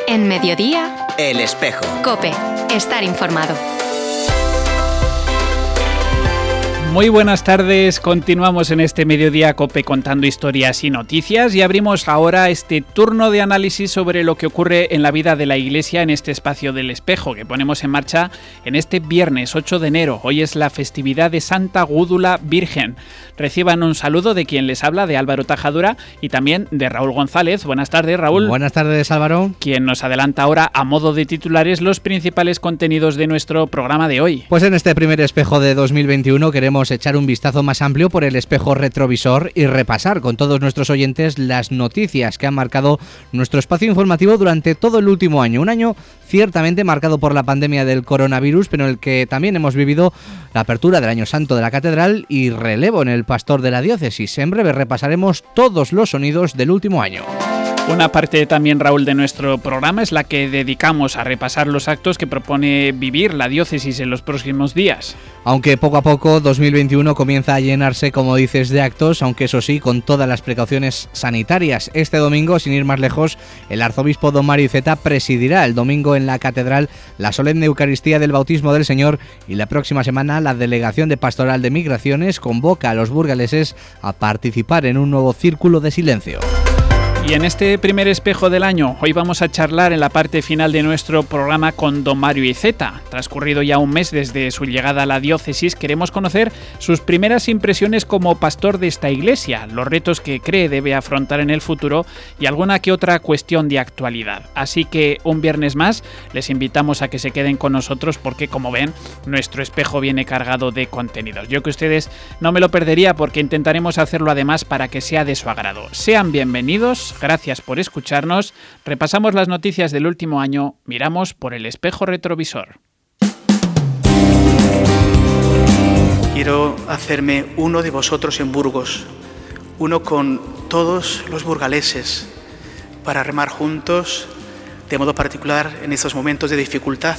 En Mediodía, El Espejo. COPE. Estar informado. Muy buenas tardes, continuamos en este Mediodía COPE contando historias y noticias y abrimos ahora este turno de análisis sobre lo que ocurre en la vida de la Iglesia en este espacio del Espejo que ponemos en marcha en este viernes 8 de enero. Hoy es la festividad de Santa Gúdula Virgen. Reciban un saludo de quien les habla, de Álvaro Tajadura y también de Raúl González. Buenas tardes, Raúl. Buenas tardes, Álvaro. Quien nos adelanta ahora a modo de titulares los principales contenidos de nuestro programa de hoy. Pues en este primer Espejo de 2021 queremos echar un vistazo más amplio por el espejo retrovisor y repasar con todos nuestros oyentes las noticias que han marcado nuestro espacio informativo durante todo el último año. Un año ciertamente marcado por la pandemia del coronavirus, pero en el que también hemos vivido la apertura del Año Santo de la Catedral y relevo en el pastor de la diócesis. En breve repasaremos todos los sonidos del último año. Una parte también, Raúl, de nuestro programa es la que dedicamos a repasar los actos que propone vivir la diócesis en los próximos días. Aunque poco a poco 2021 comienza a llenarse, como dices, de actos, aunque eso sí, con todas las precauciones sanitarias. Este domingo, sin ir más lejos, el arzobispo don Mario Iceta presidirá el domingo en la Catedral la solemne Eucaristía del Bautismo del Señor y la próxima semana la Delegación de Pastoral de Migraciones convoca a los burgaleses a participar en un nuevo círculo de silencio. Y en este primer espejo del año, hoy vamos a charlar en la parte final de nuestro programa con don Mario Iceta. Transcurrido ya un mes desde su llegada a la diócesis, queremos conocer sus primeras impresiones como pastor de esta iglesia, los retos que cree debe afrontar en el futuro y alguna que otra cuestión de actualidad. Así que un viernes más les invitamos a que se queden con nosotros porque, como ven, nuestro espejo viene cargado de contenidos. Yo que ustedes no me lo perdería porque intentaremos hacerlo además para que sea de su agrado. Sean bienvenidos. Gracias por escucharnos. Repasamos las noticias del último año. Miramos por el espejo retrovisor. Quiero hacerme uno de vosotros en Burgos, uno con todos los burgaleses, para remar juntos, de modo particular en estos momentos de dificultad,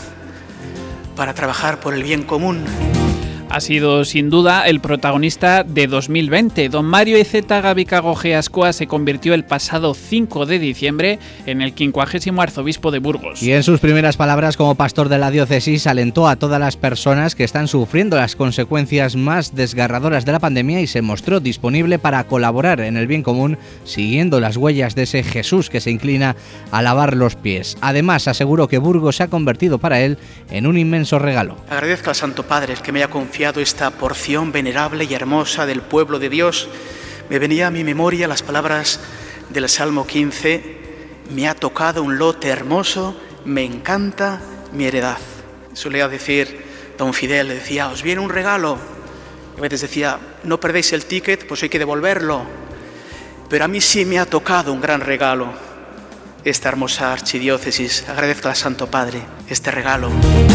para trabajar por el bien común. Ha sido sin duda el protagonista de 2020. Don Mario Iceta Gabikagoge Ascoa se convirtió el pasado 5 de diciembre en el 50º arzobispo de Burgos. Y en sus primeras palabras como pastor de la diócesis alentó a todas las personas que están sufriendo las consecuencias más desgarradoras de la pandemia y se mostró disponible para colaborar en el bien común siguiendo las huellas de ese Jesús que se inclina a lavar los pies. Además aseguró que Burgos se ha convertido para él en un inmenso regalo. Agradezco al Santo Padre el que me haya confiado esta porción venerable y hermosa del pueblo de Dios. Me venía a mi memoria las palabras del Salmo 15: me ha tocado un lote hermoso, me encanta mi heredad. Solía decir don Fidel, decía, os viene un regalo. Y a veces decía, no perdéis el ticket, pues hay que devolverlo. Pero a mí sí me ha tocado un gran regalo, esta hermosa archidiócesis. Agradezco al Santo Padre este regalo.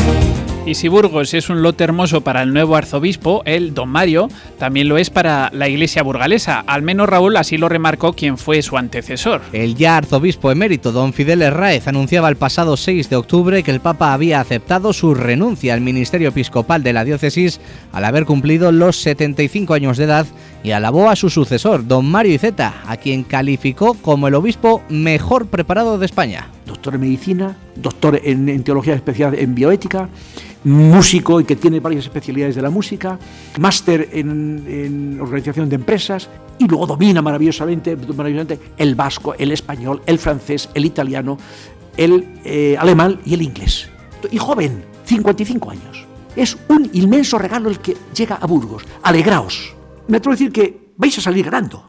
Y si Burgos es un lote hermoso para el nuevo arzobispo, él, don Mario, también lo es para la iglesia burgalesa. Al menos Raúl así lo remarcó quien fue su antecesor. El ya arzobispo emérito, don Fidel Herráez, anunciaba el pasado 6 de octubre que el Papa había aceptado su renuncia al ministerio episcopal de la diócesis al haber cumplido los 75 años de edad y alabó a su sucesor, don Mario Iceta, a quien calificó como el obispo mejor preparado de España. Doctor en medicina, doctor en teología especial en bioética, músico y que tiene varias especialidades de la música, máster en organización de empresas y luego domina maravillosamente el vasco, el español, el francés, el italiano, el alemán y el inglés. Y joven, 55 años. Es un inmenso regalo el que llega a Burgos. Alegraos. Me atrevo a decir que vais a salir ganando.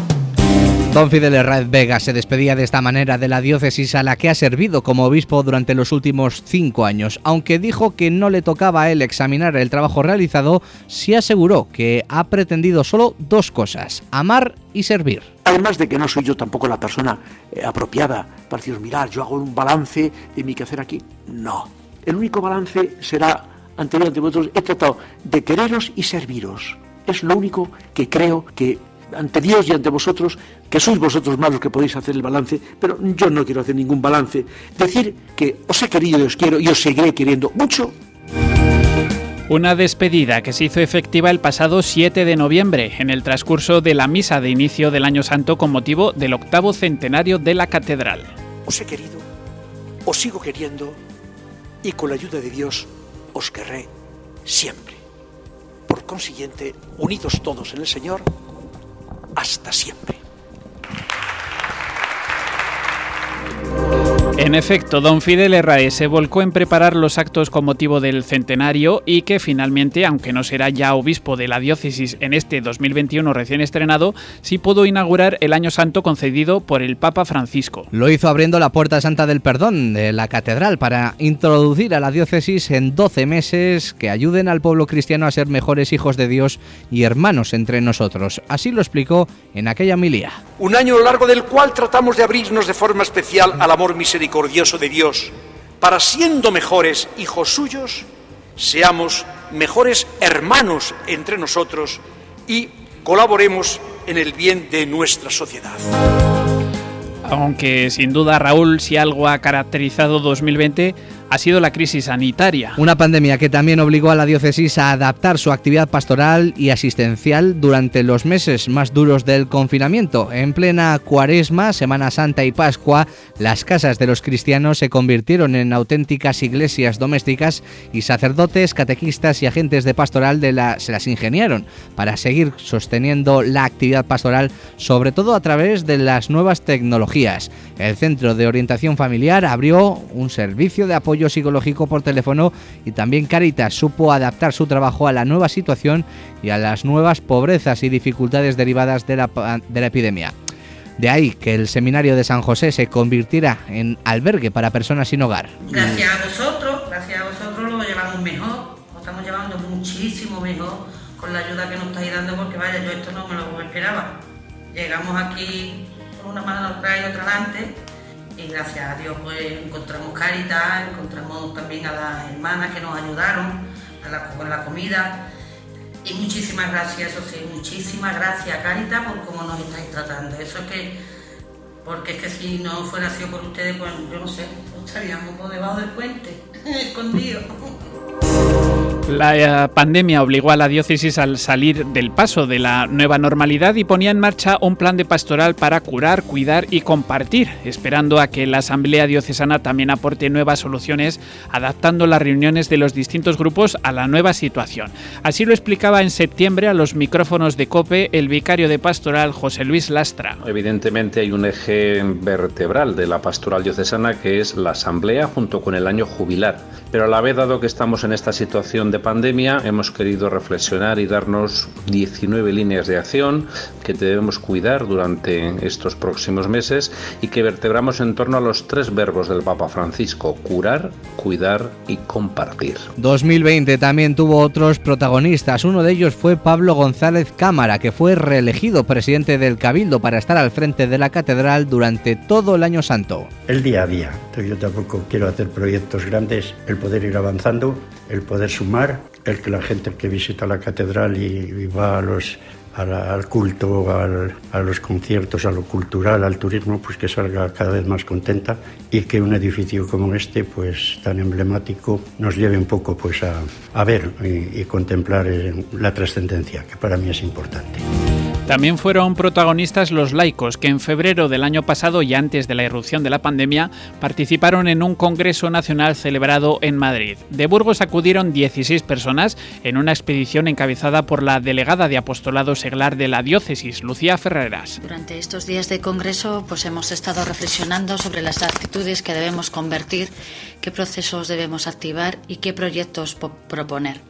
Don Fidel Herráez Vega se despedía de esta manera de la diócesis a la que ha servido como obispo durante los últimos 5 años. Aunque dijo que no le tocaba a él examinar el trabajo realizado, sí aseguró que ha pretendido solo 2 cosas: amar y servir. Además de que no soy yo tampoco la persona apropiada para deciros, mirad, yo hago un balance de mi quehacer aquí. No. El único balance será anterior ante vosotros. He tratado de quereros y serviros. Es lo único que creo que ante Dios y ante vosotros, que sois vosotros más los que podéis hacer el balance, pero yo no quiero hacer ningún balance. Decir que os he querido y os quiero y os seguiré queriendo mucho. Una despedida que se hizo efectiva el pasado 7 de noviembre, en el transcurso de la misa de inicio del Año Santo con motivo del 8º centenario de la Catedral. Os he querido os sigo queriendo y con la ayuda de Dios os querré siempre. Por consiguiente, unidos todos en el Señor, hasta siempre. En efecto, don Fidel Herraez se volcó en preparar los actos con motivo del centenario y que finalmente, aunque no será ya obispo de la diócesis en este 2021 recién estrenado, sí pudo inaugurar el Año Santo concedido por el Papa Francisco. Lo hizo abriendo la Puerta Santa del Perdón de la Catedral para introducir a la diócesis en 12 meses que ayuden al pueblo cristiano a ser mejores hijos de Dios y hermanos entre nosotros. Así lo explicó en aquella homilía. Un año a lo largo del cual tratamos de abrirnos de forma especial al amor misericordioso de Dios, para siendo mejores hijos suyos, seamos mejores hermanos entre nosotros y colaboremos en el bien de nuestra sociedad. Aunque sin duda, Raúl, si algo ha caracterizado 2020 ha sido la crisis sanitaria. Una pandemia que también obligó a la diócesis a adaptar su actividad pastoral y asistencial durante los meses más duros del confinamiento. En plena Cuaresma, Semana Santa y Pascua, las casas de los cristianos se convirtieron en auténticas iglesias domésticas y sacerdotes, catequistas y agentes de pastoral se las ingeniaron para seguir sosteniendo la actividad pastoral, sobre todo a través de las nuevas tecnologías. El Centro de Orientación Familiar abrió un servicio de apoyo psicológico por teléfono y también Cáritas supo adaptar su trabajo a la nueva situación y a las nuevas pobrezas y dificultades derivadas de la epidemia. De ahí que el Seminario de San José se convirtiera en albergue para personas sin hogar. Gracias a vosotros lo llevamos mejor, lo estamos llevando muchísimo mejor con la ayuda que nos estáis dando, porque vaya, yo esto no me lo esperaba. Llegamos aquí con una mano atrás y otra adelante, y gracias a Dios pues encontramos Cáritas, encontramos también a las hermanas que nos ayudaron con la comida. Y muchísimas gracias, eso sí, muchísimas gracias, Cáritas, por cómo nos estáis tratando. Eso es que, porque es que si no fuera sido por ustedes, pues yo no sé, estaríamos por debajo del puente, escondidos. La pandemia obligó a la diócesis a salir del paso de la nueva normalidad y ponía en marcha un plan de pastoral para curar, cuidar y compartir, esperando a que la Asamblea Diocesana también aporte nuevas soluciones, adaptando las reuniones de los distintos grupos a la nueva situación. Así lo explicaba en septiembre a los micrófonos de COPE el vicario de pastoral José Luis Lastra. Evidentemente hay un eje vertebral de la pastoral diocesana que es la Asamblea junto con el año jubilar, pero a la vez, dado que estamos en esta situación de pandemia, hemos querido reflexionar y darnos 19 líneas de acción que debemos cuidar durante estos próximos meses y que vertebramos en torno a los 3 verbos del Papa Francisco: curar, cuidar y compartir. 2020 también tuvo otros protagonistas. Uno de ellos fue Pablo González Cámara, que fue reelegido presidente del Cabildo para estar al frente de la catedral durante todo el Año Santo. El día a día. Yo tampoco quiero hacer proyectos grandes, el poder ir avanzando, el poder sumar, el que la gente que visita la catedral y va al culto, a los conciertos, a lo cultural, al turismo, pues que salga cada vez más contenta, y que un edificio como este, pues tan emblemático, nos lleve un poco pues a ver y contemplar la trascendencia, que para mí es importante. También fueron protagonistas los laicos que en febrero del año pasado y antes de la irrupción de la pandemia participaron en un congreso nacional celebrado en Madrid. De Burgos acudieron 16 personas en una expedición encabezada por la delegada de apostolado seglar de la diócesis, Lucía Ferreras. Durante estos días de congreso pues hemos estado reflexionando sobre las actitudes que debemos convertir, qué procesos debemos activar y qué proyectos proponer.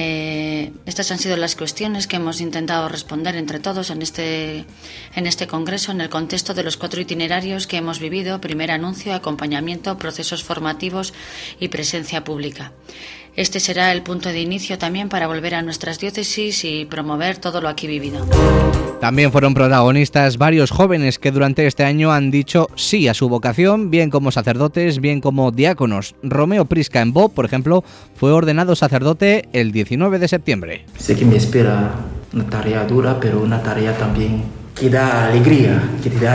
Estas han sido las cuestiones que hemos intentado responder entre todos en este congreso, en el contexto de los 4 itinerarios que hemos vivido: primer anuncio, acompañamiento, procesos formativos y presencia pública. Este será el punto de inicio también para volver a nuestras diócesis y promover todo lo aquí vivido. También fueron protagonistas varios jóvenes que durante este año han dicho sí a su vocación, bien como sacerdotes, bien como diáconos. Romeo Prisca en Bo, por ejemplo, fue ordenado sacerdote el 19 de septiembre. Sé que me espera una tarea dura, pero una tarea también que da alegría,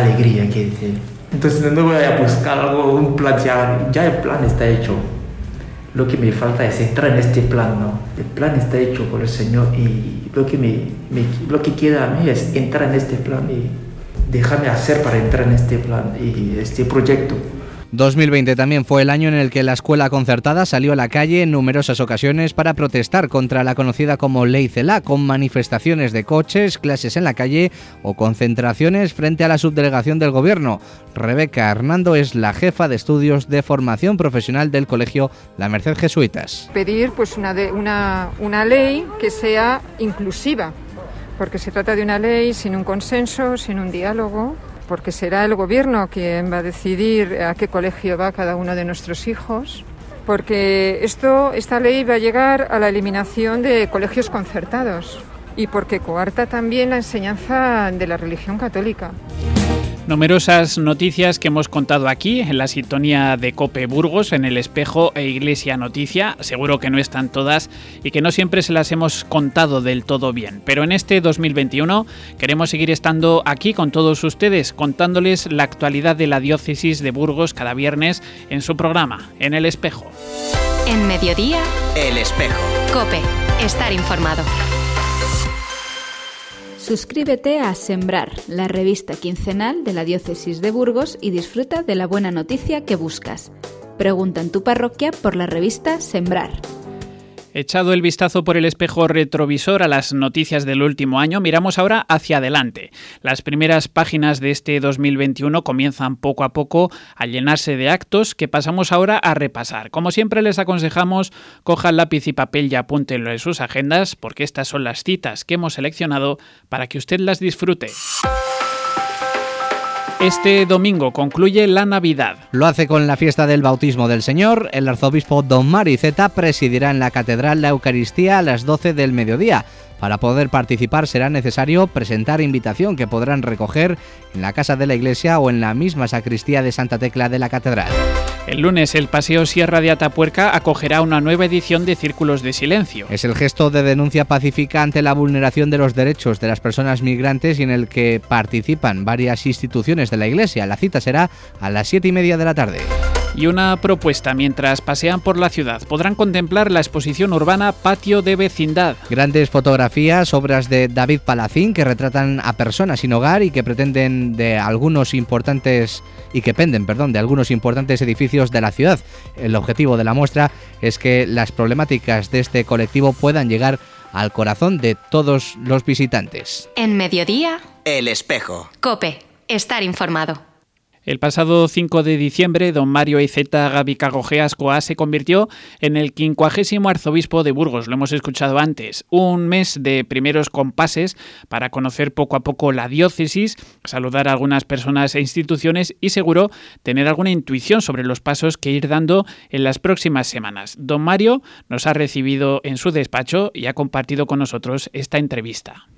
Entonces no voy a buscar algo, un plan, ya el plan está hecho. Lo que me falta es entrar en este plan, ¿no? El plan está hecho por el Señor y lo que queda a mí es entrar en este plan y dejarme hacer para entrar en este plan y este proyecto. 2020 también fue el año en el que la escuela concertada salió a la calle en numerosas ocasiones para protestar contra la conocida como Ley Celaá, con manifestaciones de coches, clases en la calle o concentraciones frente a la subdelegación del gobierno. Rebeca Hernando es la jefa de estudios de formación profesional del colegio La Merced Jesuitas. Pedir pues una ley que sea inclusiva, porque se trata de una ley sin un consenso, sin un diálogo, porque será el gobierno quien va a decidir a qué colegio va cada uno de nuestros hijos, porque esta ley va a llegar a la eliminación de colegios concertados y porque coarta también la enseñanza de la religión católica. Numerosas noticias que hemos contado aquí en la sintonía de COPE Burgos, en El Espejo e Iglesia Noticia. Seguro que no están todas y que no siempre se las hemos contado del todo bien. Pero en este 2021 queremos seguir estando aquí con todos ustedes, contándoles la actualidad de la diócesis de Burgos cada viernes en su programa, en El Espejo. En Mediodía, El Espejo. COPE. Estar informado. Suscríbete a Sembrar, la revista quincenal de la Diócesis de Burgos, y disfruta de la buena noticia que buscas. Pregunta en tu parroquia por la revista Sembrar. Echado el vistazo por el espejo retrovisor a las noticias del último año, miramos ahora hacia adelante. Las primeras páginas de este 2021 comienzan poco a poco a llenarse de actos que pasamos ahora a repasar. Como siempre les aconsejamos, cojan lápiz y papel y apúntenlo en sus agendas, porque estas son las citas que hemos seleccionado para que usted las disfrute. Este domingo concluye la Navidad. Lo hace con la fiesta del bautismo del Señor. El arzobispo don Mario Iceta presidirá en la catedral la Eucaristía a las 12 del mediodía. Para poder participar será necesario presentar invitación que podrán recoger en la casa de la iglesia o en la misma sacristía de Santa Tecla de la catedral. El lunes el Paseo Sierra de Atapuerca acogerá una nueva edición de Círculos de Silencio. Es el gesto de denuncia pacífica ante la vulneración de los derechos de las personas migrantes y en el que participan varias instituciones de la iglesia. La cita será a las 7:30 de la tarde. Y una propuesta: mientras pasean por la ciudad podrán contemplar la exposición urbana Patio de Vecindad. Grandes fotografías, obras de David Palacín que retratan a personas sin hogar y que penden de algunos importantes edificios de la ciudad. El objetivo de la muestra es que las problemáticas de este colectivo puedan llegar al corazón de todos los visitantes. En Mediodía, El Espejo. COPE. Estar informado. El pasado 5 de diciembre, don Mario Iceta Gabicagojeascoa se convirtió en el 50º arzobispo de Burgos. Lo hemos escuchado antes. Un mes de primeros compases para conocer poco a poco la diócesis, saludar a algunas personas e instituciones y seguro tener alguna intuición sobre los pasos que ir dando en las próximas semanas. Don Mario nos ha recibido en su despacho y ha compartido con nosotros esta entrevista.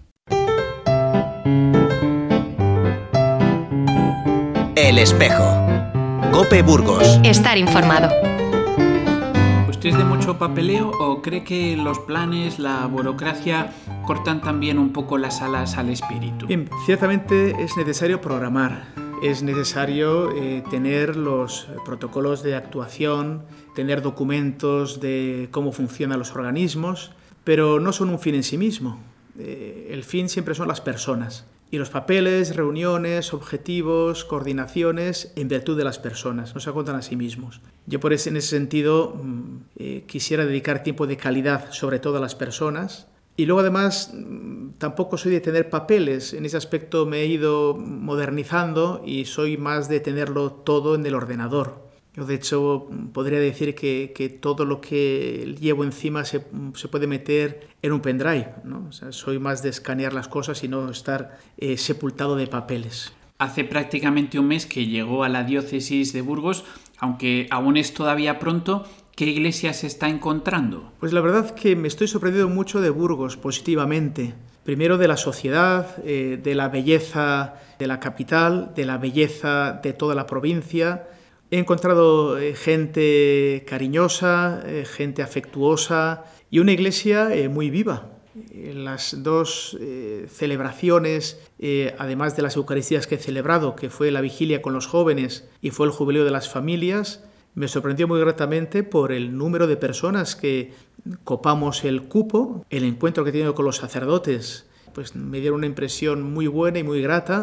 El Espejo. COPE Burgos. Estar informado. ¿Usted es de mucho papeleo o cree que los planes, la burocracia cortan también un poco las alas al espíritu? Bien, ciertamente es necesario programar, es necesario tener los protocolos de actuación, tener documentos de cómo funcionan los organismos, pero no son un fin en sí mismo. El fin siempre son las personas. Y los papeles, reuniones, objetivos, coordinaciones, en virtud de las personas, no se agotan a sí mismos. Yo en ese sentido quisiera dedicar tiempo de calidad sobre todo a las personas. Y luego además tampoco soy de tener papeles, en ese aspecto me he ido modernizando y soy más de tenerlo todo en el ordenador. Yo de hecho podría decir que todo lo que llevo encima se puede meter en un pendrive, ¿no? O sea, soy más de escanear las cosas y no estar sepultado de papeles. Hace prácticamente un mes que llegó a la diócesis de Burgos, aunque aún es todavía pronto. ¿Qué iglesia se está encontrando? Pues la verdad que me estoy sorprendiendo mucho de Burgos positivamente. Primero de la sociedad, de la belleza de la capital, de la belleza de toda la provincia. He encontrado gente cariñosa, gente afectuosa y una iglesia muy viva. Las dos celebraciones, además de las Eucaristías que he celebrado, que fue la vigilia con los jóvenes y fue el jubileo de las familias, me sorprendió muy gratamente por el número de personas que copamos el cupo. El encuentro que he tenido con los sacerdotes pues me dieron una impresión muy buena y muy grata.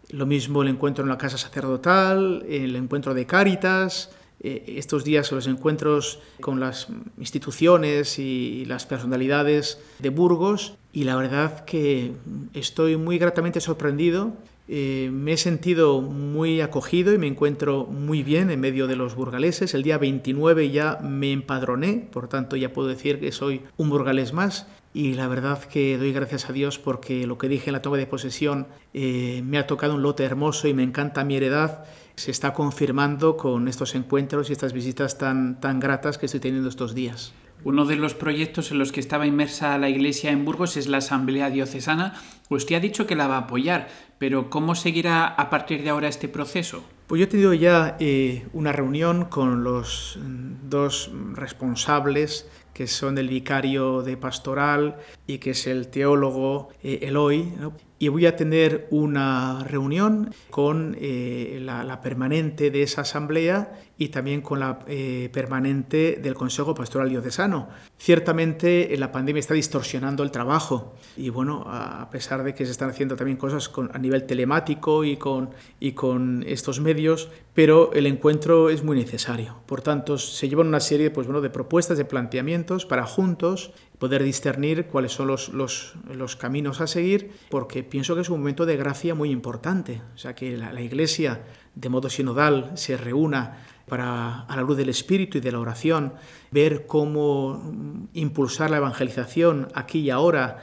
Lo mismo el encuentro en la casa sacerdotal, el encuentro de Cáritas, estos días los encuentros con las instituciones y las personalidades de Burgos, y la verdad que estoy muy gratamente sorprendido. Me he sentido muy acogido y me encuentro muy bien en medio de los burgaleses. El día 29 ya me empadroné, por tanto ya puedo decir que soy un burgalés más, y la verdad que doy gracias a Dios porque lo que dije en la toma de posesión, me ha tocado un lote hermoso y me encanta mi heredad. Se está confirmando con estos encuentros y estas visitas tan gratas que estoy teniendo estos días. Uno de los proyectos en los que estaba inmersa la Iglesia en Burgos es la Asamblea Diocesana. Usted ha dicho que la va a apoyar, pero ¿cómo seguirá a partir de ahora este proceso? Pues yo he tenido ya una reunión con los dos responsables, que son el vicario de pastoral y que es el teólogo Eloy, ¿no? Y voy a tener una reunión con la permanente de esa asamblea y también con la permanente del Consejo Pastoral Diocesano. Ciertamente la pandemia está distorsionando el trabajo y bueno, a pesar de que se están haciendo también cosas a nivel telemático y con estos medios, pero el encuentro es muy necesario. Por tanto, se llevan una serie de propuestas, de planteamientos para juntos poder discernir cuáles son los caminos a seguir, porque pienso que es un momento de gracia muy importante. O sea, que la Iglesia, de modo sinodal, se reúna para, a la luz del Espíritu y de la oración, ver cómo impulsar la evangelización aquí y ahora,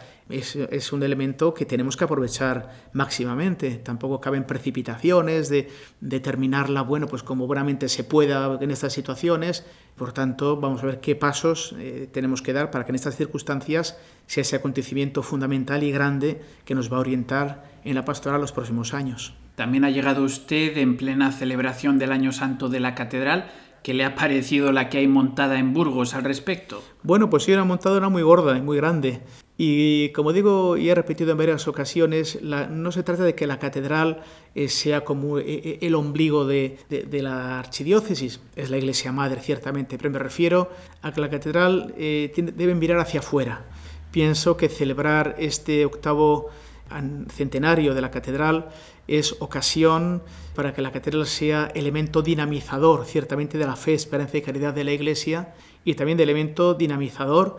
es un elemento que tenemos que aprovechar máximamente. Tampoco caben precipitaciones de terminarla, pues como buenamente se pueda en estas situaciones. Por tanto, vamos a ver qué pasos tenemos que dar para que en estas circunstancias sea ese acontecimiento fundamental y grande que nos va a orientar en la pastoral los próximos años. También ha llegado usted en plena celebración del Año Santo de la Catedral. ¿Qué le ha parecido la que hay montada en Burgos al respecto? Bueno, pues sí, una montadora muy gorda y muy grande. Y como digo y he repetido en varias ocasiones, no se trata de que la catedral sea como el ombligo de la archidiócesis, es la Iglesia Madre, ciertamente, pero me refiero a que la catedral debe mirar hacia afuera. Pienso que celebrar este 8º centenario de la catedral es ocasión para que la catedral sea elemento dinamizador, ciertamente, de la fe, esperanza y caridad de la Iglesia, y también de elemento dinamizador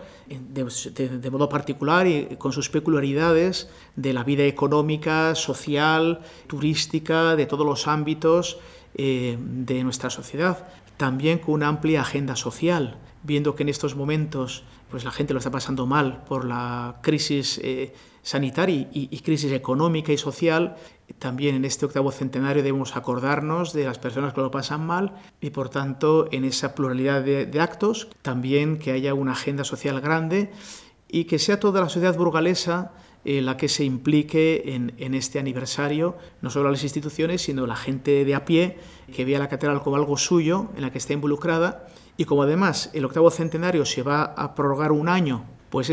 de modo particular y con sus peculiaridades de la vida económica, social, turística, de todos los ámbitos de nuestra sociedad. También con una amplia agenda social, viendo que en estos momentos la gente lo está pasando mal por la crisis sanitaria y crisis económica y social. También en este 8º centenario debemos acordarnos de las personas que lo pasan mal y, por tanto, en esa pluralidad de actos, también que haya una agenda social grande y que sea toda la sociedad burgalesa la que se implique en este aniversario, no solo las instituciones, sino la gente de a pie, que vea la catedral como algo suyo, en la que está involucrada. Y como además el 8º centenario se va a prorrogar un año, pues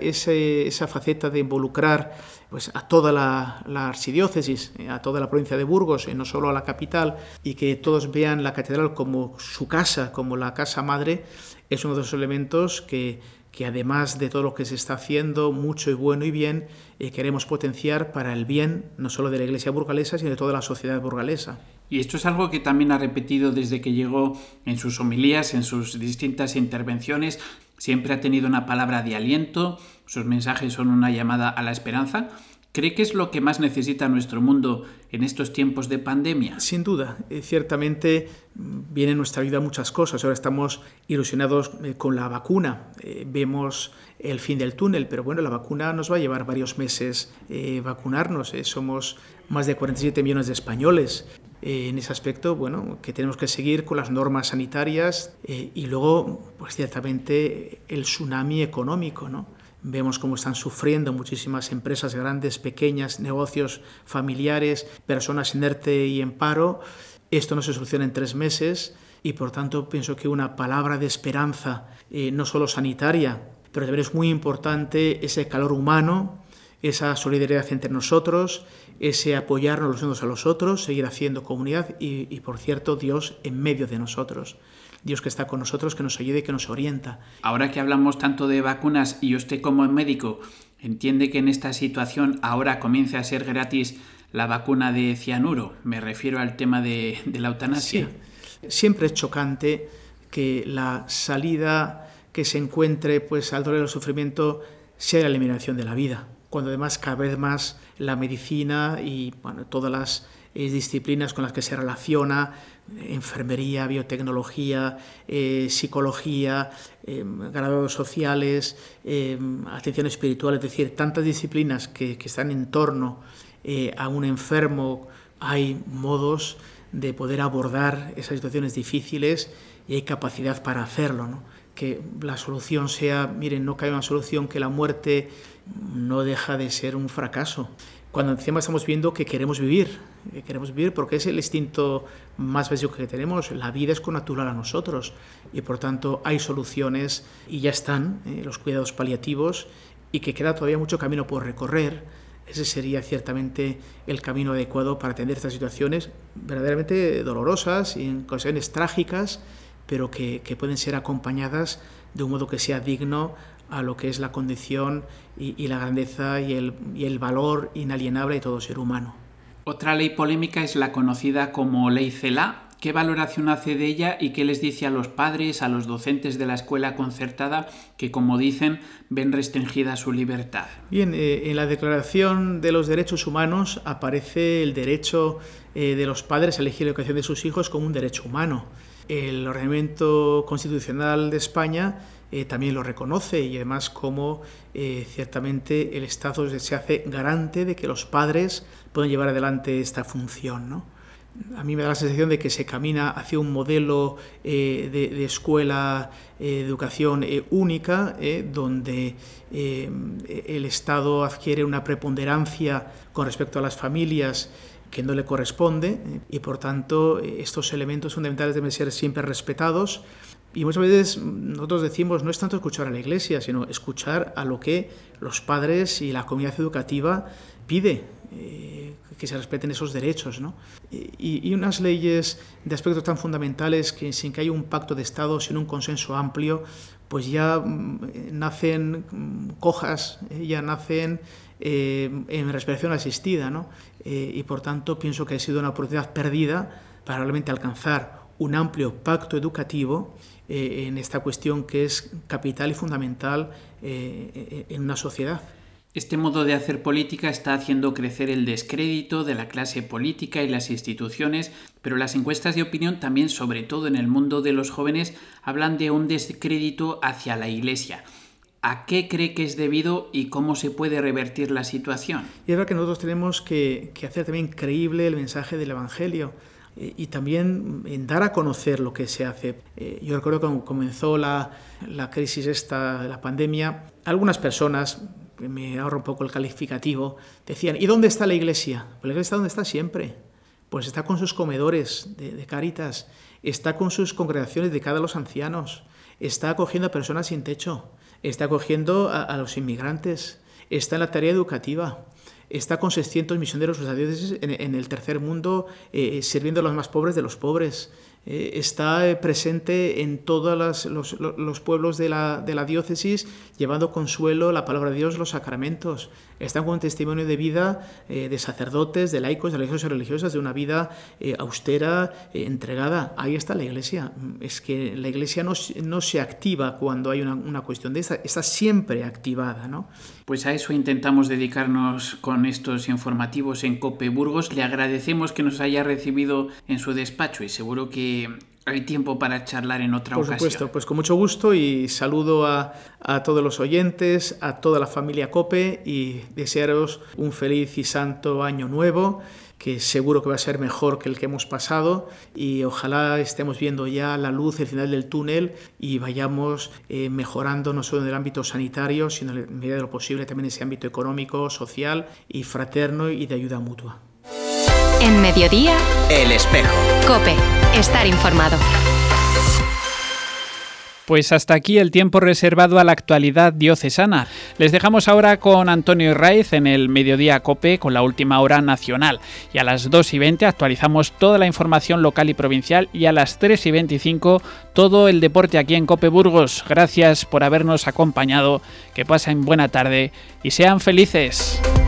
esa faceta de involucrar a toda la archidiócesis, a toda la provincia de Burgos, no solo a la capital, y que todos vean la catedral como su casa, como la casa madre, es uno de los elementos que además de todo lo que se está haciendo, mucho y bueno y bien, queremos potenciar para el bien no solo de la Iglesia burgalesa, sino de toda la sociedad burgalesa. Y esto es algo que también ha repetido desde que llegó en sus homilías, en sus distintas intervenciones. Siempre ha tenido una palabra de aliento, sus mensajes son una llamada a la esperanza. ¿Cree que es lo que más necesita nuestro mundo en estos tiempos de pandemia? Sin duda, ciertamente viene en nuestra vida muchas cosas. Ahora estamos ilusionados con la vacuna, vemos el fin del túnel, pero bueno, la vacuna nos va a llevar varios meses vacunarnos. Somos más de 47 millones de españoles. En ese aspecto, que tenemos que seguir con las normas sanitarias y luego, ciertamente, el tsunami económico, ¿no? Vemos cómo están sufriendo muchísimas empresas grandes, pequeñas, negocios familiares, personas en ERTE y en paro. Esto no se soluciona en 3 meses y, por tanto, pienso que una palabra de esperanza, no solo sanitaria, pero también es muy importante ese calor humano, esa solidaridad entre nosotros, ese apoyarnos los unos a los otros, seguir haciendo comunidad y, por cierto, Dios en medio de nosotros. Dios que está con nosotros, que nos ayude y que nos orienta. Ahora que hablamos tanto de vacunas y usted como médico entiende que en esta situación ahora comience a ser gratis la vacuna de cianuro. Me refiero al tema de la eutanasia. Sí. Siempre es chocante que la salida que se encuentre pues, al dolor y al sufrimiento sea la eliminación de la vida, cuando además cada vez más la medicina y todas las disciplinas con las que se relaciona, enfermería, biotecnología, psicología, grados sociales, atención espiritual, es decir, tantas disciplinas que están en torno a un enfermo, hay modos de poder abordar esas situaciones difíciles y hay capacidad para hacerlo, ¿no? Que la solución sea, miren, no cabe una solución, que la muerte no deja de ser un fracaso. Cuando encima estamos viendo que queremos vivir porque es el instinto más básico que tenemos, la vida es connatural a nosotros y por tanto hay soluciones y ya están los cuidados paliativos y que queda todavía mucho camino por recorrer. Ese sería ciertamente el camino adecuado para atender estas situaciones verdaderamente dolorosas y en ocasiones trágicas, pero que pueden ser acompañadas de un modo que sea digno a lo que es la condición y la grandeza y el valor inalienable de todo ser humano. Otra ley polémica es la conocida como Ley Celaá. ¿Qué valoración hace de ella y qué les dice a los padres, a los docentes de la escuela concertada que, como dicen, ven restringida su libertad? Bien, en la Declaración de los Derechos Humanos aparece el derecho de los padres a elegir la educación de sus hijos como un derecho humano. El ordenamiento constitucional de España también lo reconoce y además como ciertamente el Estado se hace garante de que los padres pueden llevar adelante esta función, ¿no? A mí me da la sensación de que se camina hacia un modelo de escuela, de educación única, donde el Estado adquiere una preponderancia con respecto a las familias que no le corresponde y por tanto estos elementos fundamentales deben ser siempre respetados. Y muchas veces nosotros decimos no es tanto escuchar a la Iglesia, sino escuchar a lo que los padres y la comunidad educativa pide, que se respeten esos derechos, ¿no? Y unas leyes de aspectos tan fundamentales que sin que haya un pacto de Estado, sin un consenso amplio, pues ya nacen cojas, ya nacen en respiración asistida, ¿no? Y por tanto pienso que ha sido una oportunidad perdida para realmente alcanzar un amplio pacto educativo en esta cuestión que es capital y fundamental en una sociedad. Este modo de hacer política está haciendo crecer el descrédito de la clase política y las instituciones, pero las encuestas de opinión también, sobre todo en el mundo de los jóvenes, hablan de un descrédito hacia la Iglesia. ¿A qué cree que es debido y cómo se puede revertir la situación? Y es verdad que nosotros tenemos que hacer también creíble el mensaje del Evangelio y también en dar a conocer lo que se hace. Yo recuerdo cuando comenzó la crisis esta de la pandemia, algunas personas, me ahorro un poco el calificativo, decían, ¿y dónde está la Iglesia? Pues la Iglesia está donde está siempre. Pues está con sus comedores de Cáritas, está con sus congregaciones dedicadas a los ancianos, está acogiendo a personas sin techo, está acogiendo a los inmigrantes, está en la tarea educativa, está con 600 misioneros en el tercer mundo sirviendo a los más pobres de los pobres. Está presente en todos los pueblos de la diócesis, llevando consuelo, la palabra de Dios, los sacramentos. Están con un testimonio de vida de sacerdotes, de laicos, de religiosos y religiosas, de una vida austera, entregada. Ahí está la Iglesia. Es que la Iglesia no se activa cuando hay una cuestión de esta, está siempre activada, ¿no? Pues a eso intentamos dedicarnos con estos informativos en COPE Burgos. Le agradecemos que nos haya recibido en su despacho y seguro que hay tiempo para charlar en otra ocasión. Por supuesto, pues con mucho gusto y saludo a todos los oyentes, a toda la familia COPE y desearos un feliz y santo año nuevo, que seguro que va a ser mejor que el que hemos pasado y ojalá estemos viendo ya la luz al final del túnel y vayamos mejorando no solo en el ámbito sanitario, sino en medida de lo posible también en ese ámbito económico, social y fraterno y de ayuda mutua. En Mediodía, El Espejo. COPE. Estar informado. Pues hasta aquí el tiempo reservado a la actualidad diocesana. Les dejamos ahora con Antonio Irraiz en el Mediodía COPE con la última hora nacional. Y a las 2:20 actualizamos toda la información local y provincial y a las 3:25 todo el deporte aquí en COPE Burgos. Gracias por habernos acompañado, que pasen buena tarde y sean felices.